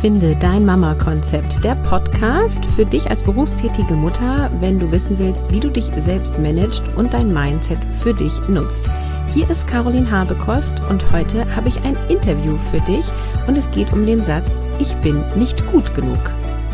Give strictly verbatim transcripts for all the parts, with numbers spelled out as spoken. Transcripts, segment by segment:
Finde dein Mama-Konzept, der Podcast für dich als berufstätige Mutter, wenn du wissen willst, wie du dich selbst managst und dein Mindset für dich nutzt. Hier ist Caroline Habekost und heute habe ich ein Interview für dich und es geht um den Satz, ich bin nicht gut genug.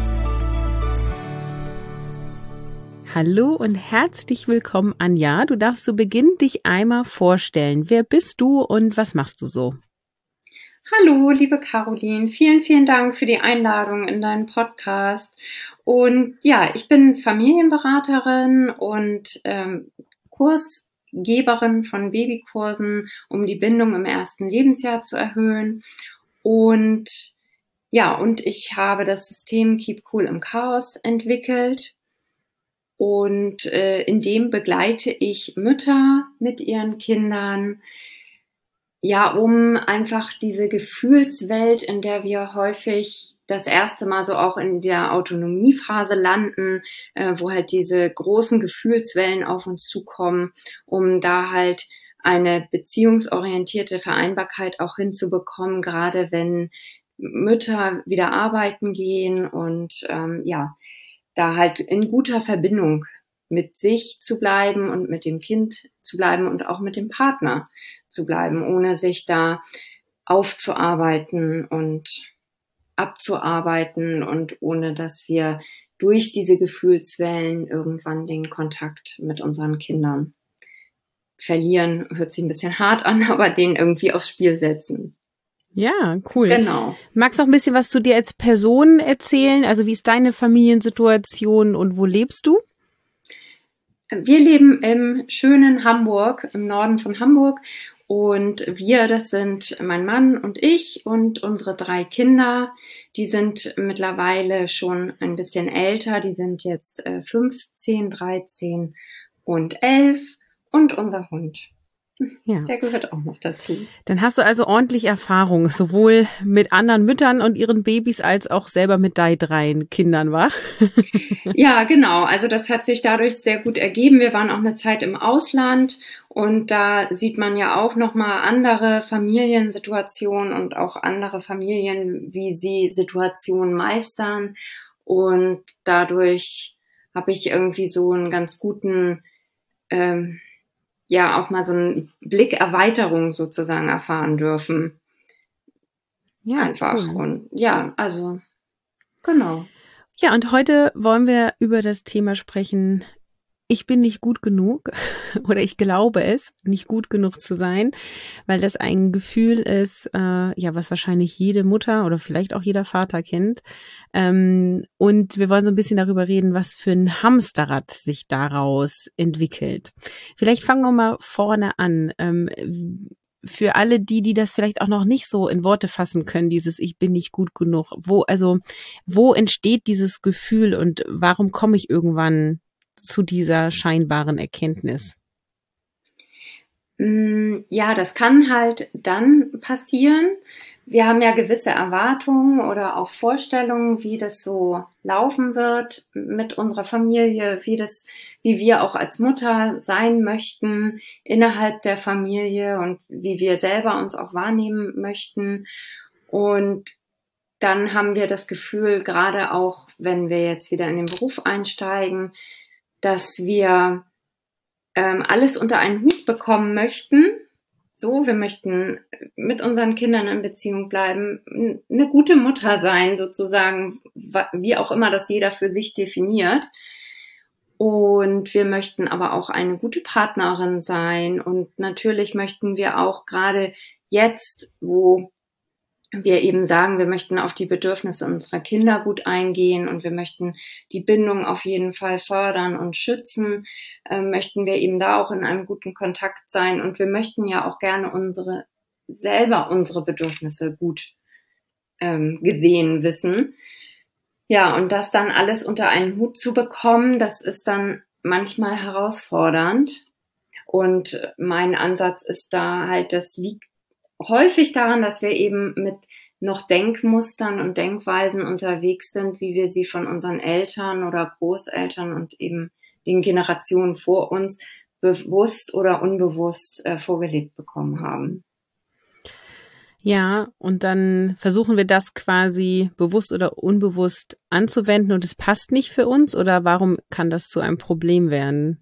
Hallo und herzlich willkommen, Anja. Du darfst zu Beginn dich einmal vorstellen. Wer bist du und was machst du so? Hallo, liebe Caroline, vielen, vielen Dank für die Einladung in deinen Podcast. Und ja, ich bin Familienberaterin und ähm, Kursgeberin von Babykursen, um die Bindung im ersten Lebensjahr zu erhöhen. Und ja, und ich habe das System Keep Cool im Chaos entwickelt. Und äh, in dem begleite ich Mütter mit ihren Kindern, ja, um einfach diese Gefühlswelt, in der wir häufig das erste Mal so auch in der Autonomiephase landen, äh, wo halt diese großen Gefühlswellen auf uns zukommen, um da halt eine beziehungsorientierte Vereinbarkeit auch hinzubekommen, gerade wenn Mütter wieder arbeiten gehen und ähm, ja, da halt in guter Verbindung mit sich zu bleiben und mit dem Kind zu bleiben und auch mit dem Partner zu bleiben, ohne sich da aufzuarbeiten und abzuarbeiten und ohne dass wir durch diese Gefühlswellen irgendwann den Kontakt mit unseren Kindern verlieren. Hört sich ein bisschen hart an, aber den irgendwie aufs Spiel setzen. Ja, cool. Genau. Magst du noch ein bisschen was zu dir als Person erzählen? Also wie ist deine Familiensituation und wo lebst du? Wir leben im schönen Hamburg, im Norden von Hamburg. Und wir, das sind mein Mann und ich und unsere drei Kinder. Die sind mittlerweile schon ein bisschen älter. Die sind jetzt fünfzehn, dreizehn und elf. Und unser Hund. Ja. Der gehört auch noch dazu. Dann hast du also ordentlich Erfahrung, sowohl mit anderen Müttern und ihren Babys als auch selber mit deinen drei Kindern, wa? Ja, genau. Also das hat sich dadurch sehr gut ergeben. Wir waren auch eine Zeit im Ausland und da sieht man ja auch nochmal andere Familiensituationen und auch andere Familien, wie sie Situationen meistern. Und dadurch habe ich irgendwie so einen ganz guten ähm, ja auch mal so einen Blickerweiterung sozusagen erfahren dürfen. Ja, einfach. Cool. Und ja, also genau. Ja, und heute wollen wir über das Thema sprechen, ich bin nicht gut genug oder ich glaube es, nicht gut genug zu sein, weil das ein Gefühl ist, äh, ja, was wahrscheinlich jede Mutter oder vielleicht auch jeder Vater kennt. Ähm, und wir wollen so ein bisschen darüber reden, was für ein Hamsterrad sich daraus entwickelt. Vielleicht fangen wir mal vorne an. Ähm, für alle die, die das vielleicht auch noch nicht so in Worte fassen können, dieses ich bin nicht gut genug. Wo, also, wo entsteht dieses Gefühl und warum komme ich irgendwann zu dieser scheinbaren Erkenntnis? Ja, das kann halt dann passieren. Wir haben ja gewisse Erwartungen oder auch Vorstellungen, wie das so laufen wird mit unserer Familie, wie das, wie wir auch als Mutter sein möchten innerhalb der Familie und wie wir selber uns auch wahrnehmen möchten. Und dann haben wir das Gefühl, gerade auch wenn wir jetzt wieder in den Beruf einsteigen, dass wir ähm, alles unter einen Hut bekommen möchten. So, wir möchten mit unseren Kindern in Beziehung bleiben, eine gute Mutter sein sozusagen, wie auch immer das jeder für sich definiert. Und wir möchten aber auch eine gute Partnerin sein. Und natürlich möchten wir auch gerade jetzt, wo wir eben sagen, wir möchten auf die Bedürfnisse unserer Kinder gut eingehen und wir möchten die Bindung auf jeden Fall fördern und schützen, äh, möchten wir eben da auch in einem guten Kontakt sein und wir möchten ja auch gerne unsere selber unsere Bedürfnisse gut ähm, gesehen wissen. Ja, und das dann alles unter einen Hut zu bekommen, das ist dann manchmal herausfordernd. Und mein Ansatz ist da halt, das liegt häufig daran, dass wir eben mit noch Denkmustern und Denkweisen unterwegs sind, wie wir sie von unseren Eltern oder Großeltern und eben den Generationen vor uns bewusst oder unbewusst äh, vorgelebt bekommen haben. Ja, und dann versuchen wir das quasi bewusst oder unbewusst anzuwenden und es passt nicht für uns, oder warum kann das zu einem Problem werden?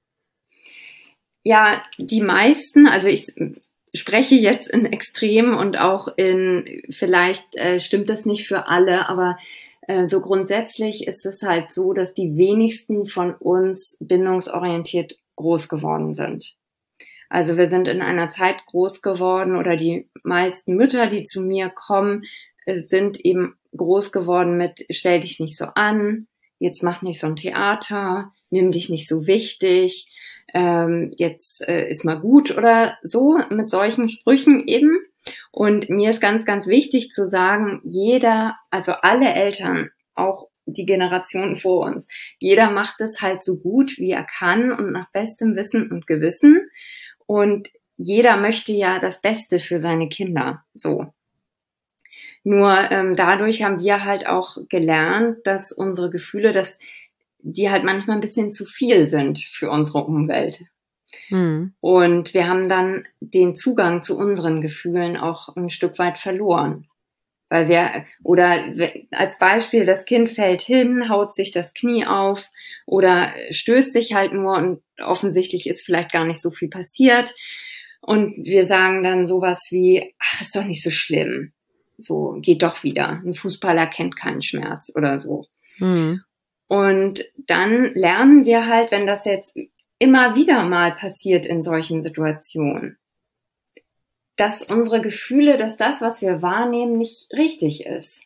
Ja, die meisten, also ich spreche jetzt in Extremen und auch in, vielleicht äh, stimmt das nicht für alle, aber äh, so grundsätzlich ist es halt so, dass die wenigsten von uns bindungsorientiert groß geworden sind. Also wir sind in einer Zeit groß geworden, oder die meisten Mütter, die zu mir kommen, äh, sind eben groß geworden mit: Stell dich nicht so an, jetzt mach nicht so ein Theater, nimm dich nicht so wichtig, ähm, jetzt äh, ist mal gut oder so, mit solchen Sprüchen eben. Und mir ist ganz, ganz wichtig zu sagen, jeder, also alle Eltern, auch die Generationen vor uns, jeder macht es halt so gut, wie er kann und nach bestem Wissen und Gewissen. Und jeder möchte ja das Beste für seine Kinder, so. Nur ähm, dadurch haben wir halt auch gelernt, dass unsere Gefühle, dass die halt manchmal ein bisschen zu viel sind für unsere Umwelt. Hm. Und wir haben dann den Zugang zu unseren Gefühlen auch ein Stück weit verloren. Weil wir, oder als Beispiel, das Kind fällt hin, haut sich das Knie auf oder stößt sich halt nur und offensichtlich ist vielleicht gar nicht so viel passiert. Und wir sagen dann sowas wie: Ach, ist doch nicht so schlimm. So, geht doch wieder. Ein Fußballer kennt keinen Schmerz oder so. Mhm. Und dann lernen wir halt, wenn das jetzt immer wieder mal passiert in solchen Situationen, dass unsere Gefühle, dass das, was wir wahrnehmen, nicht richtig ist.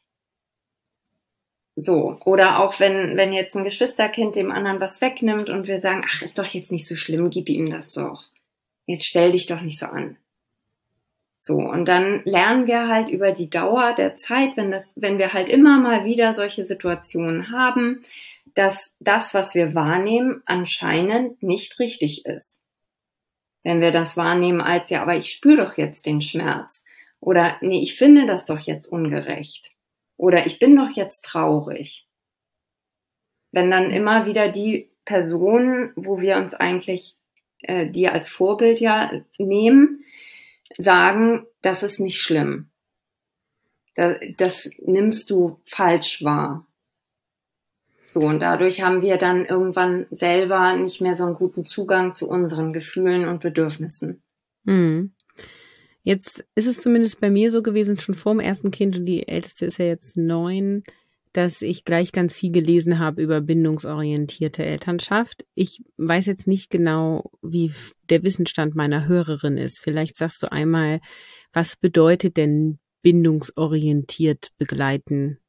So. Oder auch wenn, wenn jetzt ein Geschwisterkind dem anderen was wegnimmt und wir sagen: Ach, ist doch jetzt nicht so schlimm, gib ihm das doch. Jetzt stell dich doch nicht so an. So. Und dann lernen wir halt über die Dauer der Zeit, wenn das, wenn wir halt immer mal wieder solche Situationen haben, dass das, was wir wahrnehmen, anscheinend nicht richtig ist. Wenn wir das wahrnehmen als: Ja, aber ich spüre doch jetzt den Schmerz. Oder: Nee, ich finde das doch jetzt ungerecht. Oder: Ich bin doch jetzt traurig. Wenn dann immer wieder die Personen, wo wir uns eigentlich äh, die als Vorbild ja nehmen, sagen, das ist nicht schlimm. Das, das nimmst du falsch wahr. So, und dadurch haben wir dann irgendwann selber nicht mehr so einen guten Zugang zu unseren Gefühlen und Bedürfnissen. Hm. Jetzt ist es zumindest bei mir so gewesen, schon vor dem ersten Kind, und die Älteste ist ja jetzt neun, dass ich gleich ganz viel gelesen habe über bindungsorientierte Elternschaft. Ich weiß jetzt nicht genau, wie der Wissensstand meiner Hörerin ist. Vielleicht sagst du einmal, was bedeutet denn bindungsorientiert begleiten?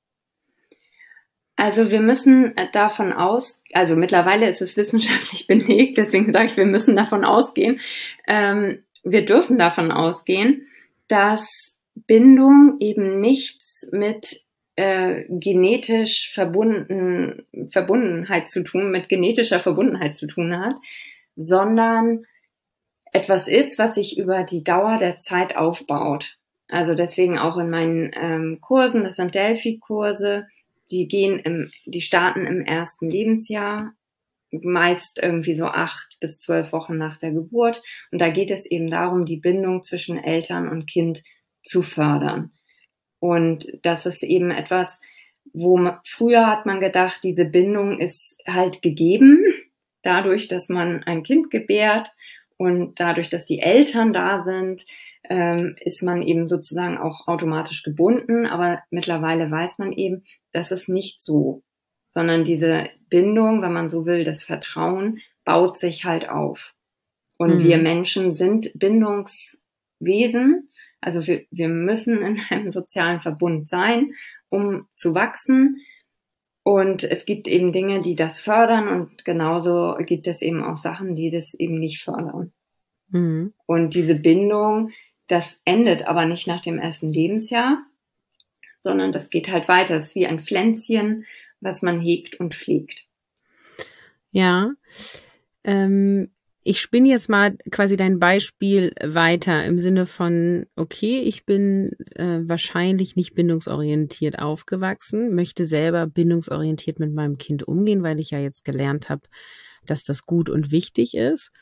Also wir müssen davon aus, also mittlerweile ist es wissenschaftlich belegt, deswegen sage ich, wir müssen davon ausgehen, ähm, wir dürfen davon ausgehen, dass Bindung eben nichts mit äh, genetisch verbunden, Verbundenheit zu tun, mit genetischer Verbundenheit zu tun hat, sondern etwas ist, was sich über die Dauer der Zeit aufbaut. Also deswegen auch in meinen ähm, Kursen, das sind Delphi-Kurse, die gehen im, die starten im ersten Lebensjahr, meist irgendwie so acht bis zwölf Wochen nach der Geburt. Und da geht es eben darum, die Bindung zwischen Eltern und Kind zu fördern. Und das ist eben etwas, wo man, früher hat man gedacht, diese Bindung ist halt gegeben, dadurch, dass man ein Kind gebärt und dadurch, dass die Eltern da sind, ähm, ist man eben sozusagen auch automatisch gebunden. Aber mittlerweile weiß man eben, das ist nicht so, sondern diese Bindung, wenn man so will, das Vertrauen, baut sich halt auf. Und mhm. wir Menschen sind Bindungswesen. Also wir, wir müssen in einem sozialen Verbund sein, um zu wachsen. Und es gibt eben Dinge, die das fördern, und genauso gibt es eben auch Sachen, die das eben nicht fördern. Mhm. Und diese Bindung, das endet aber nicht nach dem ersten Lebensjahr, sondern das geht halt weiter. Es ist wie ein Pflänzchen, was man hegt und pflegt. Ja, ähm, ich spinne jetzt mal quasi dein Beispiel weiter im Sinne von, okay, ich bin äh, wahrscheinlich nicht bindungsorientiert aufgewachsen, möchte selber bindungsorientiert mit meinem Kind umgehen, weil ich ja jetzt gelernt habe, dass das gut und wichtig ist.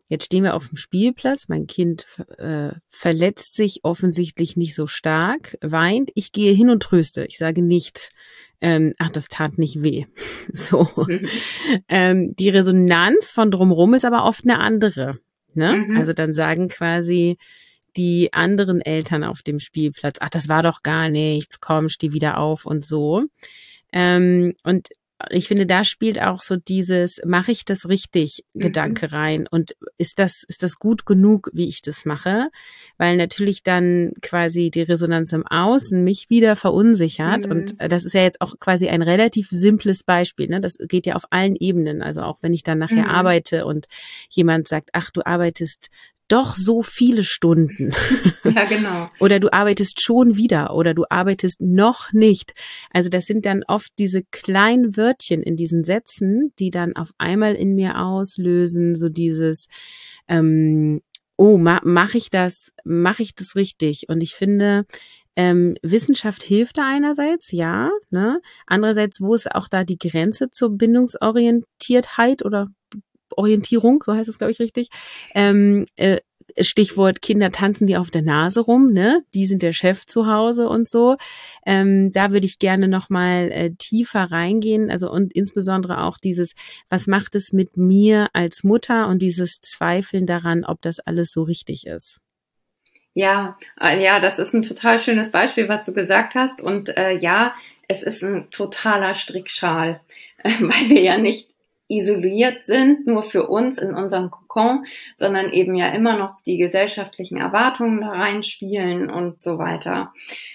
jetzt stehen wir auf dem Spielplatz, mein Kind äh, verletzt sich offensichtlich nicht so stark, weint, ich gehe hin und tröste. Ich sage nicht, ähm, ach, das tat nicht weh. So. Mhm. Ähm, die Resonanz von drumherum ist aber oft eine andere. Ne? Mhm. Also dann sagen quasi die anderen Eltern auf dem Spielplatz, ach, das war doch gar nichts, komm, steh wieder auf und so. Ähm, und ich finde, da spielt auch so dieses, mache ich das richtig, mhm. Gedanke rein und ist das, ist das gut genug, wie ich das mache? Weil natürlich dann quasi die Resonanz im Außen mich wieder verunsichert mhm. und das ist ja jetzt auch quasi ein relativ simples Beispiel, ne? Das geht ja auf allen Ebenen, also auch wenn ich dann nachher mhm. arbeite und jemand sagt, ach, du arbeitest doch so viele Stunden. Ja, genau. Oder du arbeitest schon wieder oder du arbeitest noch nicht. Also das sind dann oft diese kleinen Wörtchen in diesen Sätzen, die dann auf einmal in mir auslösen, so dieses, ähm, oh, ma- mache ich das, mache ich das richtig? Und ich finde, ähm, Wissenschaft hilft da einerseits, ja, ne? Andererseits, wo ist auch da die Grenze zur Bindungsorientiertheit oder Orientierung, so heißt es, glaube ich, richtig. Ähm, äh, Stichwort Kinder tanzen die auf der Nase rum, ne? Die sind der Chef zu Hause und so. Ähm, da würde ich gerne nochmal äh, tiefer reingehen, also und insbesondere auch dieses, was macht es mit mir als Mutter und dieses Zweifeln daran, ob das alles so richtig ist. Ja, äh, ja, das ist ein total schönes Beispiel, was du gesagt hast. Und äh, ja, es ist ein totaler Strickschal, äh, weil wir ja nicht isoliert sind, nur für uns in unserem Kokon, sondern eben ja immer noch die gesellschaftlichen Erwartungen da reinspielen und so weiter.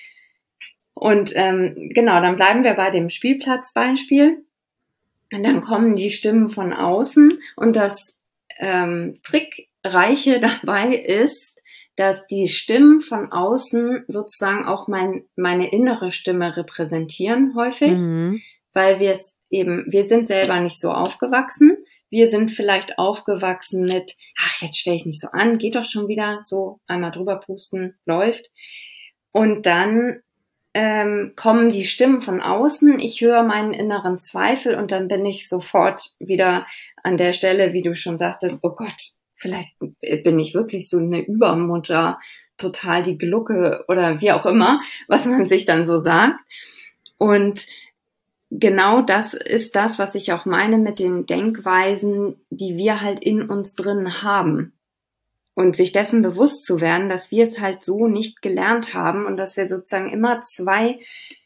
Und ähm, genau, dann bleiben wir bei dem Spielplatzbeispiel. Und dann kommen die Stimmen von außen. Und das ähm, Trickreiche dabei ist, dass die Stimmen von außen sozusagen auch mein, meine innere Stimme repräsentieren häufig, mhm. weil wir es eben, wir sind selber nicht so aufgewachsen. Wir sind vielleicht aufgewachsen mit, ach, jetzt stell ich nicht so an, geht doch schon wieder, so einmal drüber pusten, läuft. Und dann ähm, kommen die Stimmen von außen, ich höre meinen inneren Zweifel und dann bin ich sofort wieder an der Stelle, wie du schon sagtest, oh Gott, vielleicht bin ich wirklich so eine Übermutter, total die Glucke oder wie auch immer, was man sich dann so sagt. Und genau das ist das, was ich auch meine mit den Denkweisen, die wir halt in uns drin haben. Und sich dessen bewusst zu werden, dass wir es halt so nicht gelernt haben und dass wir sozusagen immer zwei,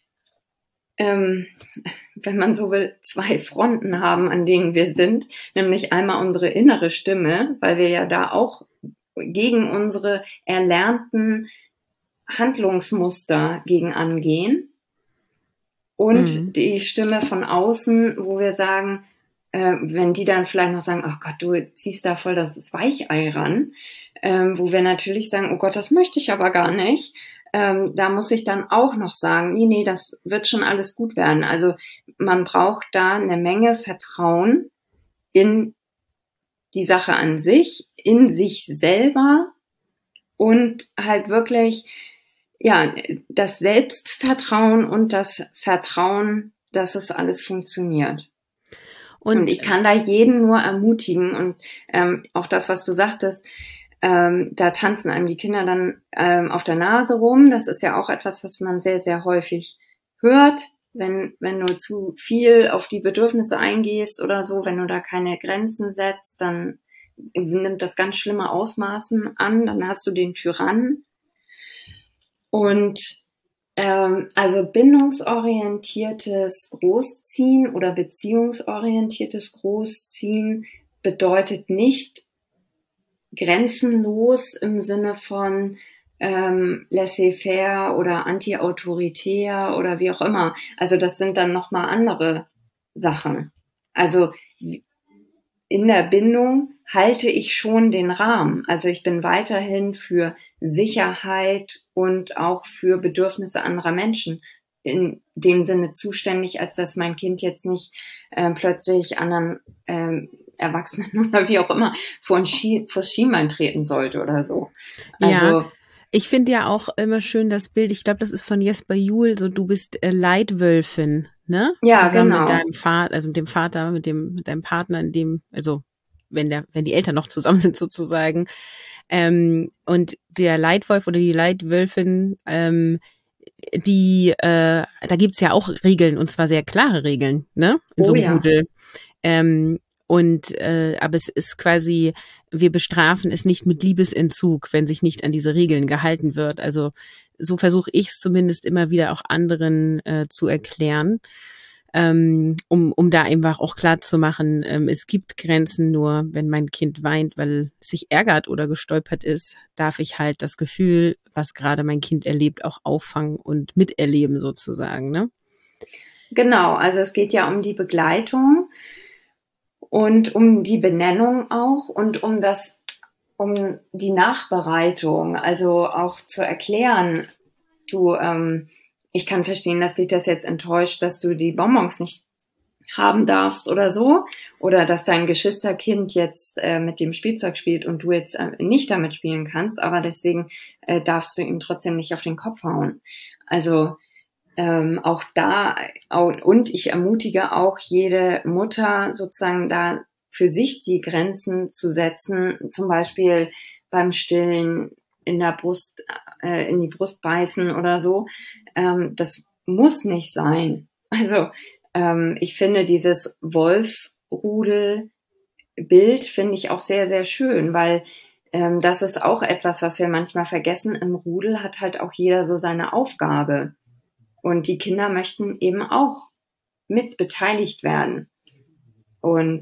ähm, wenn man so will, zwei Fronten haben, an denen wir sind. Nämlich einmal unsere innere Stimme, weil wir ja da auch gegen unsere erlernten Handlungsmuster gegen angehen. Und mhm. die Stimme von außen, wo wir sagen, äh, wenn die dann vielleicht noch sagen, ach Gott, du ziehst da voll das Weichei ran, ähm, wo wir natürlich sagen, oh Gott, das möchte ich aber gar nicht. Ähm, da muss ich dann auch noch sagen, nee, nee, das wird schon alles gut werden. Also man braucht da eine Menge Vertrauen in die Sache an sich, in sich selber und halt wirklich ja, das Selbstvertrauen und das Vertrauen, dass es alles funktioniert. Und, und ich kann da jeden nur ermutigen und ähm, auch das, was du sagtest, ähm, da tanzen einem die Kinder dann ähm, auf der Nase rum. Das ist ja auch etwas, was man sehr, sehr häufig hört, wenn wenn du zu viel auf die Bedürfnisse eingehst oder so, wenn du da keine Grenzen setzt, dann nimmt das ganz schlimme Ausmaßen an, dann hast du den Tyrannen. Und ähm, also bindungsorientiertes Großziehen oder beziehungsorientiertes Großziehen bedeutet nicht grenzenlos im Sinne von ähm, laissez-faire oder anti-autoritär oder wie auch immer. Also das sind dann nochmal andere Sachen. Also in der Bindung halte ich schon den Rahmen. Also ich bin weiterhin für Sicherheit und auch für Bedürfnisse anderer Menschen in dem Sinne zuständig, als dass mein Kind jetzt nicht äh, plötzlich anderen ähm, Erwachsenen oder wie auch immer vor ein Ski, vor das Schienbein treten sollte oder so. Also ja. Ich finde ja auch immer schön das Bild, ich glaube, das ist von Jesper Juhl, so du bist äh, Leitwölfin, ne? Ja, zusammen genau. mit deinem Vater, also mit dem Vater, mit dem, mit deinem Partner, in dem, also wenn der, wenn die Eltern noch zusammen sind sozusagen. Ähm, und der Leitwolf oder die Leitwölfin, ähm, die, äh, da gibt's ja auch Regeln, und zwar sehr klare Regeln, ne? In so Oh einem ja. Rudel. Ähm, und äh, aber es ist quasi, wir bestrafen es nicht mit Liebesentzug, wenn sich nicht an diese Regeln gehalten wird. Also so versuche ich es zumindest immer wieder auch anderen äh, zu erklären, ähm, um um da einfach auch klar zu machen, ähm, es gibt Grenzen, nur wenn mein Kind weint, weil es sich ärgert oder gestolpert ist, darf ich halt das Gefühl, was gerade mein Kind erlebt, auch auffangen und miterleben sozusagen, ne? Genau, also es geht ja um die Begleitung und um die Benennung auch und um das, um die Nachbereitung, also auch zu erklären, du, ähm, ich kann verstehen, dass dich das jetzt enttäuscht, dass du die Bonbons nicht haben darfst oder so, oder dass dein Geschwisterkind jetzt äh, mit dem Spielzeug spielt und du jetzt äh, nicht damit spielen kannst, aber deswegen äh, darfst du ihm trotzdem nicht auf den Kopf hauen. Also ähm, auch da, und ich ermutige auch jede Mutter sozusagen da für sich die Grenzen zu setzen, zum Beispiel beim Stillen in der Brust, äh, in die Brust beißen oder so. Ähm, das muss nicht sein. Also ähm, ich finde dieses Wolfsrudel-Bild finde ich auch sehr, sehr schön, weil ähm, das ist auch etwas, was wir manchmal vergessen. Im Rudel hat halt auch jeder so seine Aufgabe. Und die Kinder möchten eben auch mit beteiligt werden. Und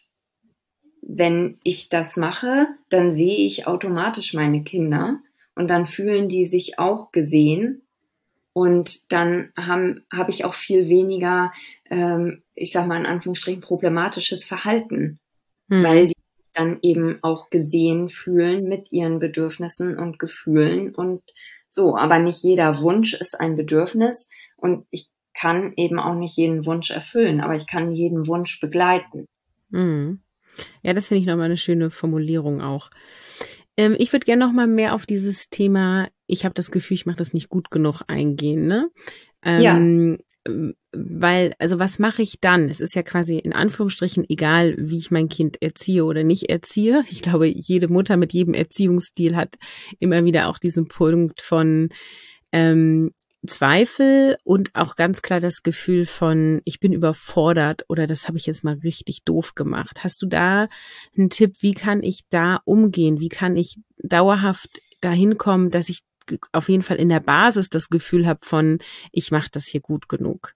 wenn ich das mache, dann sehe ich automatisch meine Kinder und dann fühlen die sich auch gesehen. Und dann haben habe ich auch viel weniger, ähm, ich sag mal in Anführungsstrichen, problematisches Verhalten, Hm. weil die sich dann eben auch gesehen fühlen mit ihren Bedürfnissen und Gefühlen und so. Aber nicht jeder Wunsch ist ein Bedürfnis und ich kann eben auch nicht jeden Wunsch erfüllen, aber ich kann jeden Wunsch begleiten. Hm. Ja, das finde ich nochmal eine schöne Formulierung auch. Ähm, ich würde gerne nochmal mehr auf dieses Thema, ich habe das Gefühl, ich mache das nicht gut genug eingehen, ne? Ähm, ja. Weil, also was mache ich dann? Es ist ja quasi in Anführungsstrichen egal, wie ich mein Kind erziehe oder nicht erziehe. Ich glaube, jede Mutter mit jedem Erziehungsstil hat immer wieder auch diesen Punkt von ähm, Zweifel und auch ganz klar das Gefühl von, ich bin überfordert oder das habe ich jetzt mal richtig doof gemacht. Hast du da einen Tipp, wie kann ich da umgehen? Wie kann ich dauerhaft dahin kommen, dass ich auf jeden Fall in der Basis das Gefühl habe von, ich mache das hier gut genug?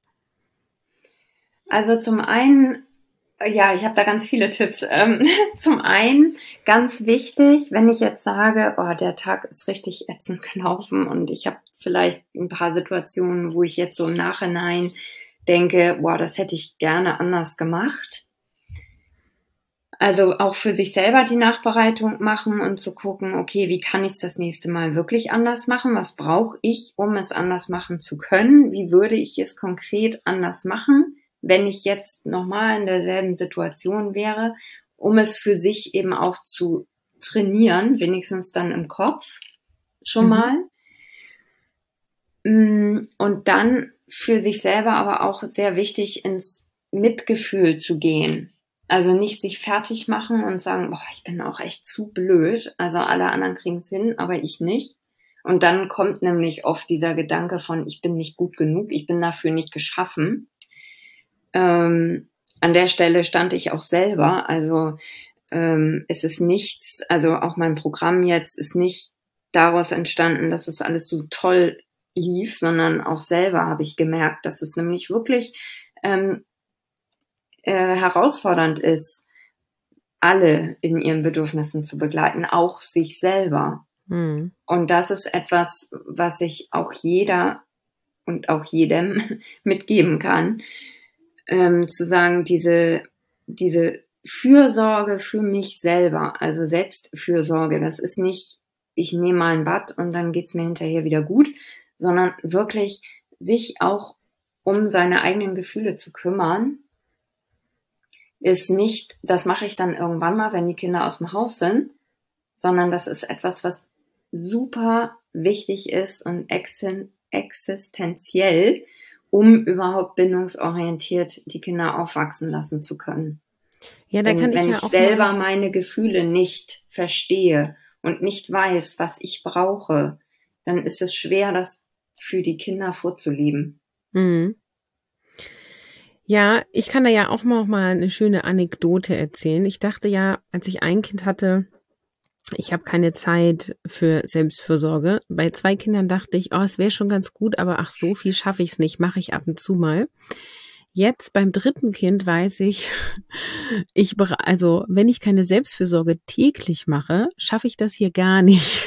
Also zum einen, ja, ich habe da ganz viele Tipps. Ähm, zum einen, ganz wichtig, wenn ich jetzt sage, oh, der Tag ist richtig ätzend gelaufen und ich habe vielleicht ein paar Situationen, wo ich jetzt so im Nachhinein denke, boah, das hätte ich gerne anders gemacht. Also auch für sich selber die Nachbereitung machen und zu gucken, okay, wie kann ich es das nächste Mal wirklich anders machen? Was brauche ich, um es anders machen zu können? Wie würde ich es konkret anders machen, wenn ich jetzt nochmal in derselben Situation wäre, um es für sich eben auch zu trainieren, wenigstens dann im Kopf schon mal. Mhm. Und dann für sich selber aber auch sehr wichtig, ins Mitgefühl zu gehen. Also nicht sich fertig machen und sagen, boah, ich bin auch echt zu blöd. Also alle anderen kriegen es hin, aber ich nicht. Und dann kommt nämlich oft dieser Gedanke von, ich bin nicht gut genug, ich bin dafür nicht geschaffen. Ähm, an der Stelle stand ich auch selber. Also ähm, es ist nichts, also auch mein Programm jetzt ist nicht daraus entstanden, dass es alles so toll lief, sondern auch selber habe ich gemerkt, dass es nämlich wirklich ähm, äh, herausfordernd ist, alle in ihren Bedürfnissen zu begleiten, auch sich selber. Mhm. Und das ist etwas, was ich auch jeder und auch jedem mitgeben kann, ähm, zu sagen, diese, diese Fürsorge für mich selber, also Selbstfürsorge, das ist nicht, ich nehme mal ein Bad und dann geht's mir hinterher wieder gut, sondern wirklich sich auch um seine eigenen Gefühle zu kümmern, ist nicht, das mache ich dann irgendwann mal, wenn die Kinder aus dem Haus sind, sondern das ist etwas, was super wichtig ist und existenziell, um überhaupt bindungsorientiert die Kinder aufwachsen lassen zu können. Ja, da Wenn, kann ich wenn ja ich auch selber mal, meine Gefühle nicht verstehe und nicht weiß, was ich brauche, dann ist es schwer, das für die Kinder vorzuleben. mhm. Ja, ich kann da ja auch mal, mal eine schöne Anekdote erzählen. Ich dachte ja, als ich ein Kind hatte, ich habe keine Zeit für Selbstfürsorge. Bei zwei Kindern dachte ich, oh, es wäre schon ganz gut, aber ach, so viel schaffe ich es nicht, mache ich ab und zu mal. Jetzt beim dritten Kind weiß ich, ich bere- also wenn ich keine Selbstfürsorge täglich mache, schaffe ich das hier gar nicht.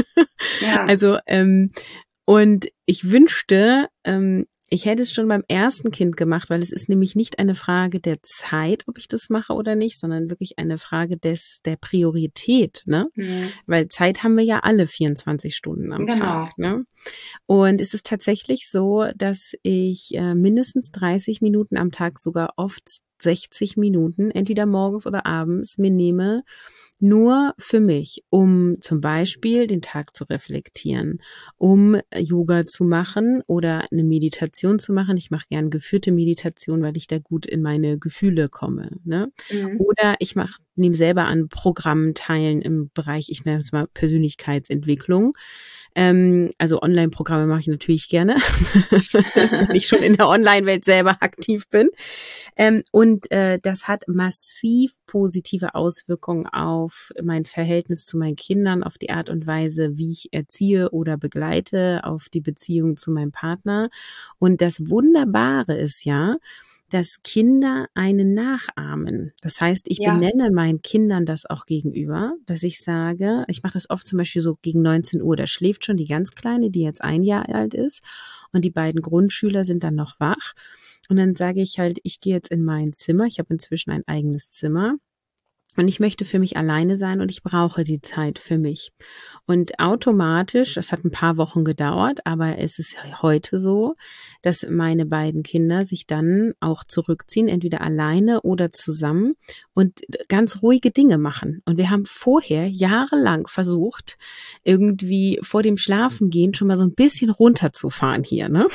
Ja, Also ähm, und ich wünschte, ähm, ich hätte es schon beim ersten Kind gemacht, weil es ist nämlich nicht eine Frage der Zeit, ob ich das mache oder nicht, sondern wirklich eine Frage des der Priorität, ne? mhm. Weil Zeit haben wir ja alle vierundzwanzig Stunden am Tag, Genau. ne? Und es ist tatsächlich so, dass ich äh, mindestens dreißig Minuten am Tag, sogar oft sechzig Minuten, entweder morgens oder abends, mir nehme, nur für mich, um zum Beispiel den Tag zu reflektieren, um Yoga zu machen oder eine Meditation zu machen. Ich mache gern geführte Meditation, weil ich da gut in meine Gefühle komme, ne? Mhm. Oder ich mache, nehme selber an Programmen teilen im Bereich, ich nenne es mal Persönlichkeitsentwicklung. Ähm, also Online-Programme mache ich natürlich gerne, wenn ich schon in der Online-Welt selber aktiv bin. Ähm, und äh, das hat massiv positive Auswirkungen auf mein Verhältnis zu meinen Kindern, auf die Art und Weise, wie ich erziehe oder begleite, auf die Beziehung zu meinem Partner. Und das Wunderbare ist ja, dass Kinder einen nachahmen. Das heißt, ich Ja, benenne meinen Kindern das auch gegenüber, dass ich sage, ich mache das oft zum Beispiel so gegen neunzehn Uhr, da schläft schon die ganz Kleine, die jetzt ein Jahr alt ist, und die beiden Grundschüler sind dann noch wach. Und dann sage ich halt, ich gehe jetzt in mein Zimmer, ich habe inzwischen ein eigenes Zimmer. Und ich möchte für mich alleine sein und ich brauche die Zeit für mich. Und automatisch, das hat ein paar Wochen gedauert, aber es ist heute so, dass meine beiden Kinder sich dann auch zurückziehen, entweder alleine oder zusammen und ganz ruhige Dinge machen. Und wir haben vorher jahrelang versucht, irgendwie vor dem Schlafengehen schon mal so ein bisschen runterzufahren hier, ne?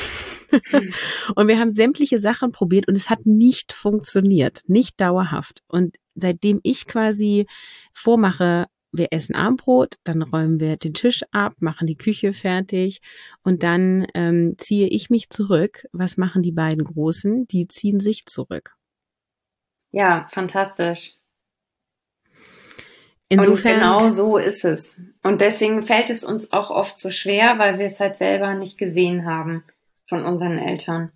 Und wir haben sämtliche Sachen probiert und es hat nicht funktioniert, nicht dauerhaft. Und seitdem ich quasi vormache, wir essen Abendbrot, dann räumen wir den Tisch ab, machen die Küche fertig und dann ähm, ziehe ich mich zurück. Was machen die beiden Großen? Die ziehen sich zurück. ja, fantastisch. Und Insofern, genau so ist es. Und deswegen fällt es uns auch oft so schwer, weil wir es halt selber nicht gesehen haben von unseren Eltern.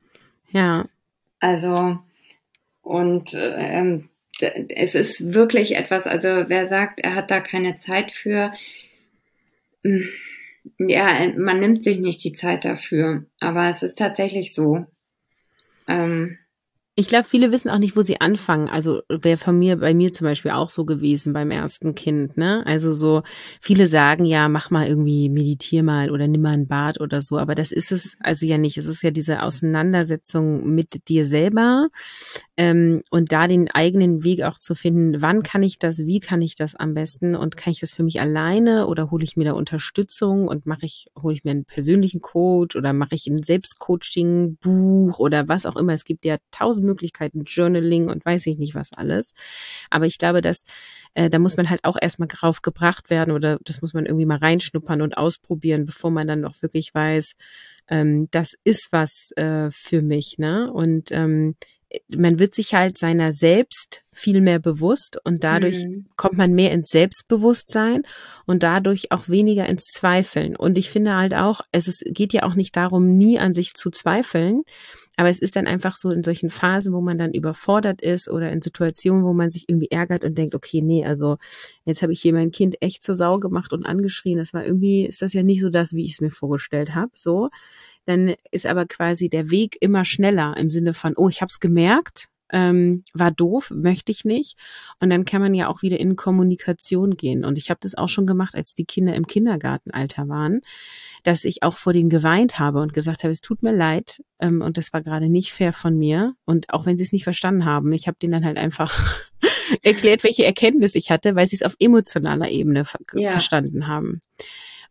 ja, Also, und ähm, d- es ist wirklich etwas, also wer sagt, er hat da keine Zeit für, mm, ja, man nimmt sich nicht die Zeit dafür. Aber es ist tatsächlich so. Ähm, ich glaube, viele wissen auch nicht, wo sie anfangen. Also wäre von mir, bei mir zum Beispiel auch so gewesen beim ersten Kind, ne? Also so, viele sagen ja, mach mal irgendwie, meditier mal oder nimm mal ein Bad oder so. Aber das ist es also ja nicht. Es ist ja diese Auseinandersetzung mit dir selber, ähm, und da den eigenen Weg auch zu finden. Wann kann ich das? Wie kann ich das am besten? Und kann ich das für mich alleine oder hole ich mir da Unterstützung und mache ich, hole ich mir einen persönlichen Coach oder mache ich ein Selbstcoaching-Buch oder was auch immer. Es gibt ja tausend Möglichkeiten, Journaling und weiß ich nicht was alles. Aber ich glaube, dass äh, da muss man halt auch erstmal drauf gebracht werden oder das muss man irgendwie mal reinschnuppern und ausprobieren, bevor man dann auch wirklich weiß, ähm, das ist was äh, für mich, ne? Und ähm, man wird sich halt seiner selbst viel mehr bewusst und dadurch hm, kommt man mehr ins Selbstbewusstsein und dadurch auch weniger ins Zweifeln. Und ich finde halt auch, es ist, geht ja auch nicht darum, nie an sich zu zweifeln, aber es ist dann einfach so in solchen Phasen, wo man dann überfordert ist oder in Situationen, wo man sich irgendwie ärgert und denkt, okay, nee, also jetzt habe ich hier mein Kind echt zur Sau gemacht und angeschrien. Das war irgendwie, ist das ja nicht so das, wie ich es mir vorgestellt habe, so. Dann ist aber quasi der Weg immer schneller im Sinne von, oh, ich habe es gemerkt, ähm, war doof, möchte ich nicht. Und dann kann man ja auch wieder in Kommunikation gehen. Und ich habe das auch schon gemacht, als die Kinder im Kindergartenalter waren, dass ich auch vor denen geweint habe und gesagt habe, es tut mir leid, ähm, und das war gerade nicht fair von mir. Und auch wenn sie es nicht verstanden haben, ich habe denen dann halt einfach erklärt, welche Erkenntnis ich hatte, weil sie es auf emotionaler Ebene ver ja, verstanden haben.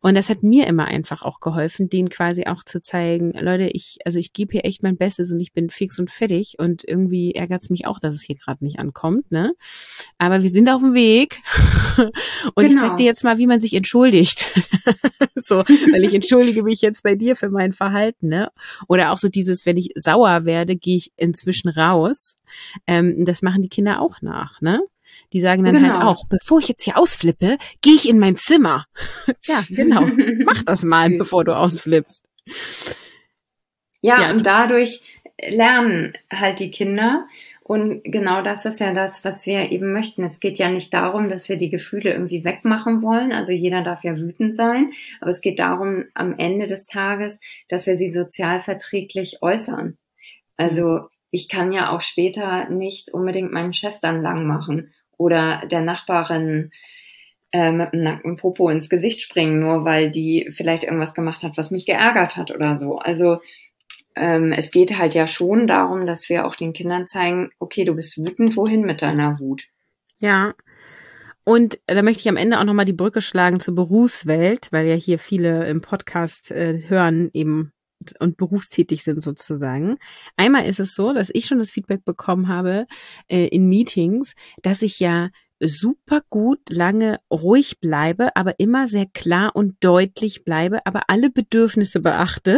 Und das hat mir immer einfach auch geholfen, denen quasi auch zu zeigen, Leute, ich, also ich gebe hier echt mein Bestes und ich bin fix und fertig und irgendwie ärgert es mich auch, dass es hier gerade nicht ankommt, ne? Aber wir sind auf dem Weg und genau. Ich zeig dir jetzt mal, wie man sich entschuldigt. So, weil ich entschuldige mich jetzt bei dir für mein Verhalten, ne? Oder auch so dieses, wenn ich sauer werde, gehe ich inzwischen raus. Ähm, das machen die Kinder auch nach, ne? Die sagen dann genau. halt auch, bevor ich jetzt hier ausflippe, gehe ich in mein Zimmer. Ja, genau. Mach das mal, bevor du ausflippst. Ja, ja, und dadurch lernen halt die Kinder. Und genau das ist ja das, was wir eben möchten. Es geht ja nicht darum, dass wir die Gefühle irgendwie wegmachen wollen. Also jeder darf ja wütend sein. Aber es geht darum, am Ende des Tages, dass wir sie sozialverträglich äußern. Also ich kann ja auch später nicht unbedingt meinen Chef dann lang machen oder der Nachbarin äh, mit einem nackten Popo ins Gesicht springen, nur weil die vielleicht irgendwas gemacht hat, was mich geärgert hat oder so. Also ähm, es geht halt ja schon darum, dass wir auch den Kindern zeigen, okay, du bist wütend, wohin mit deiner Wut? Ja, und da möchte ich am Ende auch nochmal die Brücke schlagen zur Berufswelt, weil ja hier viele im Podcast äh, hören eben und berufstätig sind sozusagen. Einmal ist es so, dass ich schon das Feedback bekommen habe äh, in Meetings, dass ich ja super gut lange ruhig bleibe, aber immer sehr klar und deutlich bleibe, aber alle Bedürfnisse beachte.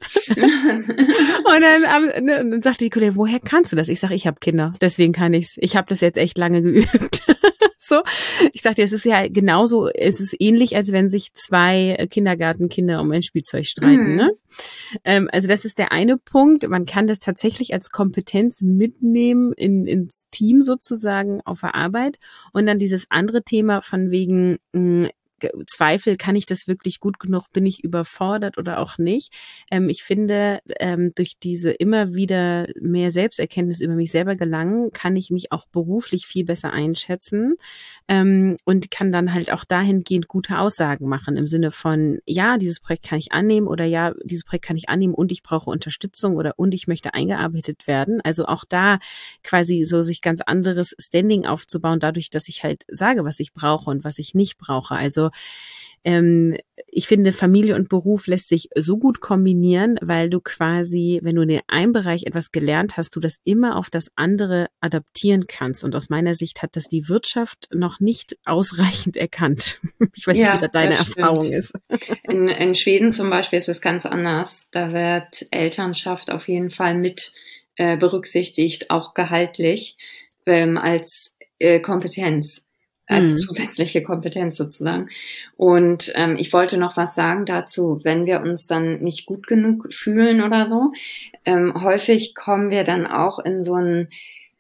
Und dann, ähm, ne, und dann sagte die Kollegin, woher kannst du das? Ich sage, ich habe Kinder, deswegen kann ich's. Ich habe das jetzt echt lange geübt. So, ich sagte, es ist ja genauso, es ist ähnlich, als wenn sich zwei Kindergartenkinder um ein Spielzeug streiten. Mhm. Ne? Ähm, also das ist der eine Punkt. Man kann das tatsächlich als Kompetenz mitnehmen in, ins Team sozusagen auf der Arbeit. Und dann dieses andere Thema von wegen mh, Zweifel, kann ich das wirklich gut genug, bin ich überfordert oder auch nicht. Ähm, ich finde, ähm, durch diese immer wieder mehr Selbsterkenntnis über mich selber gelangen, kann ich mich auch beruflich viel besser einschätzen ähm, und kann dann halt auch dahingehend gute Aussagen machen im Sinne von, ja, dieses Projekt kann ich annehmen oder ja, dieses Projekt kann ich annehmen und ich brauche Unterstützung oder und ich möchte eingearbeitet werden. Also auch da quasi so sich ganz anderes Standing aufzubauen, dadurch, dass ich halt sage, was ich brauche und was ich nicht brauche. Also ähm, ich finde, Familie und Beruf lässt sich so gut kombinieren, weil du quasi, wenn du in einem Bereich etwas gelernt hast, du das immer auf das andere adaptieren kannst. Und aus meiner Sicht hat das die Wirtschaft noch nicht ausreichend erkannt. Ich weiß ja, nicht, wie da deine Erfahrung ist. In, in Schweden zum Beispiel ist es ganz anders. Da wird Elternschaft auf jeden Fall mit äh, berücksichtigt, auch gehaltlich, ähm, als äh, Kompetenz. als hm. zusätzliche Kompetenz sozusagen. Und ähm, ich wollte noch was sagen dazu, wenn wir uns dann nicht gut genug fühlen oder so. Ähm, häufig kommen wir dann auch in so ein,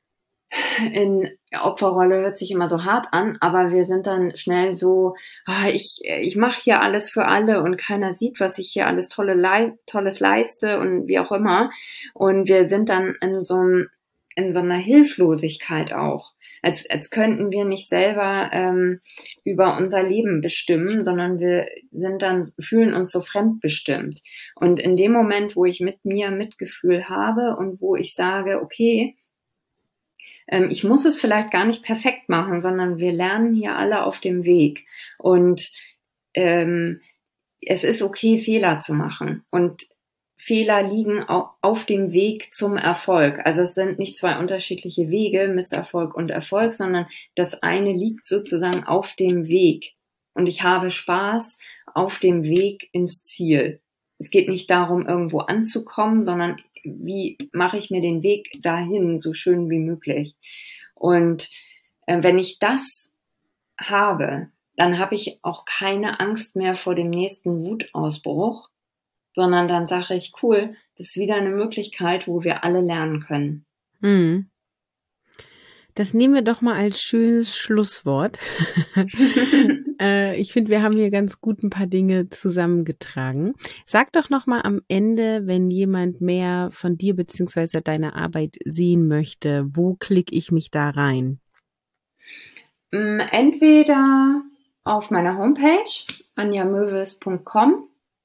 in Opferrolle hört sich immer so hart an, aber wir sind dann schnell so, ah, ich ich mache hier alles für alle und keiner sieht, was ich hier alles tolle Le- tolles leiste und wie auch immer. Und wir sind dann in so einem, in so einer Hilflosigkeit auch. Als, als könnten wir nicht selber ähm, über unser Leben bestimmen, sondern wir sind dann, fühlen uns so fremdbestimmt. Und in dem Moment, wo ich mit mir Mitgefühl habe und wo ich sage, okay, ähm, ich muss es vielleicht gar nicht perfekt machen, sondern wir lernen hier alle auf dem Weg. Und ähm, es ist okay, Fehler zu machen. Und Fehler liegen auf dem Weg zum Erfolg. Also es sind nicht zwei unterschiedliche Wege, Misserfolg und Erfolg, sondern das eine liegt sozusagen auf dem Weg. Und ich habe Spaß auf dem Weg ins Ziel. Es geht nicht darum, irgendwo anzukommen, sondern wie mache ich mir den Weg dahin so schön wie möglich. Und äh, wenn ich das habe, dann habe ich auch keine Angst mehr vor dem nächsten Wutausbruch, sondern dann sage ich, cool, das ist wieder eine Möglichkeit, wo wir alle lernen können. Hm. Das nehmen wir doch mal als schönes Schlusswort. äh, ich finde, wir haben hier ganz gut ein paar Dinge zusammengetragen. Sag doch noch mal am Ende, wenn jemand mehr von dir beziehungsweise deiner Arbeit sehen möchte, wo klicke ich mich da rein? Entweder auf meiner Homepage anja möwes punkt com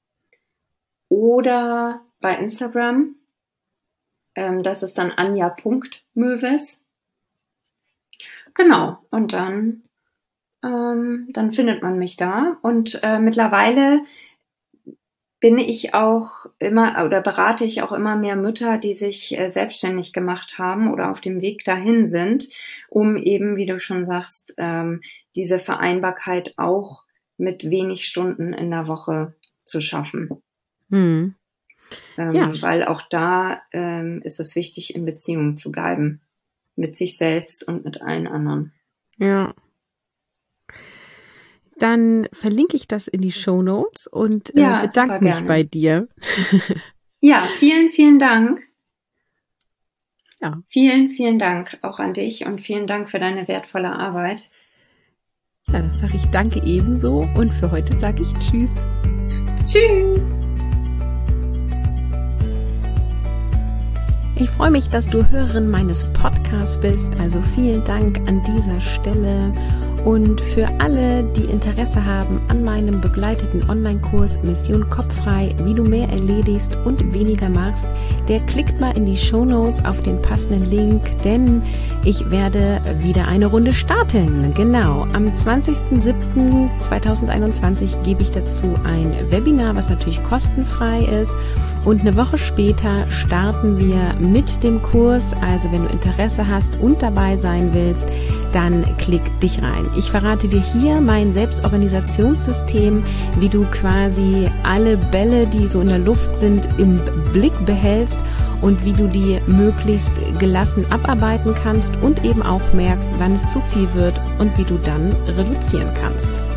oder bei Instagram, ähm, das ist dann anja punkt möwes. Genau, und dann ähm, dann findet man mich da. Und äh, mittlerweile bin ich auch immer oder berate ich auch immer mehr Mütter, die sich äh, selbstständig gemacht haben oder auf dem Weg dahin sind, um eben, wie du schon sagst, ähm, diese Vereinbarkeit auch mit wenig Stunden in der Woche zu schaffen. Hm. Ähm, Ja. Weil auch da ähm, ist es wichtig, in Beziehung zu bleiben. Mit sich selbst und mit allen anderen. Ja. Dann verlinke ich das in die Shownotes und äh, Ja, bedanke super mich gerne. bei dir. Ja, vielen, vielen Dank. Ja. Vielen, vielen Dank auch an dich und vielen Dank für deine wertvolle Arbeit. Ja, dann sage ich danke ebenso und für heute sage ich Tschüss. Tschüss. Ich freue mich, dass du Hörerin meines Podcasts bist, also vielen Dank an dieser Stelle. Und für alle, die Interesse haben an meinem begleiteten Online-Kurs Mission Kopffrei, wie du mehr erledigst und weniger machst, der klickt mal in die Shownotes auf den passenden Link, denn ich werde wieder eine Runde starten. Genau, am zwanzigsten siebten zweitausendeinundzwanzig gebe ich dazu ein Webinar, was natürlich kostenfrei ist. Und eine Woche später starten wir mit dem Kurs. Also wenn du Interesse hast und dabei sein willst, dann klick dich rein. Ich verrate dir hier mein Selbstorganisationssystem, wie du quasi alle Bälle, die so in der Luft sind, im Blick behältst und wie du die möglichst gelassen abarbeiten kannst und eben auch merkst, wann es zu viel wird und wie du dann reduzieren kannst.